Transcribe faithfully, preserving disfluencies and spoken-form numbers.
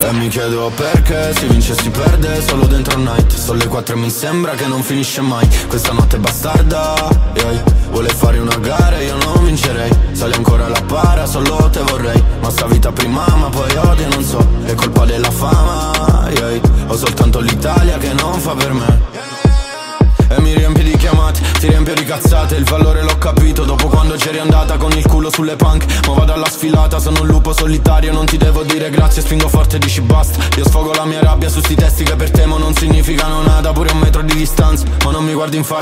E mi chiedo perché si vince e si perde solo dentro un night. Sono le quattro e mi sembra che non finisce mai. Questa notte è bastarda, yeah. Vuole fare una gara e io non vincerei. Sali ancora la para, solo te vorrei. Ma sta vita prima ma poi odio, non so. È colpa della fama, yeah. Ho soltanto l'Italia che non fa per me. E mi riempi di chiamate, ti riempio di cazzate. Il valore l'ho capito dopo quando c'eri andata con il culo sulle punk. Ma vado alla sfilata, sono un lupo solitario. Non ti devo dire grazie, spingo forte e dici basta. Io sfogo la mia rabbia su sti testi che per te mo non significano nada. Pure un metro di distanza, ma non mi guardi in faccia.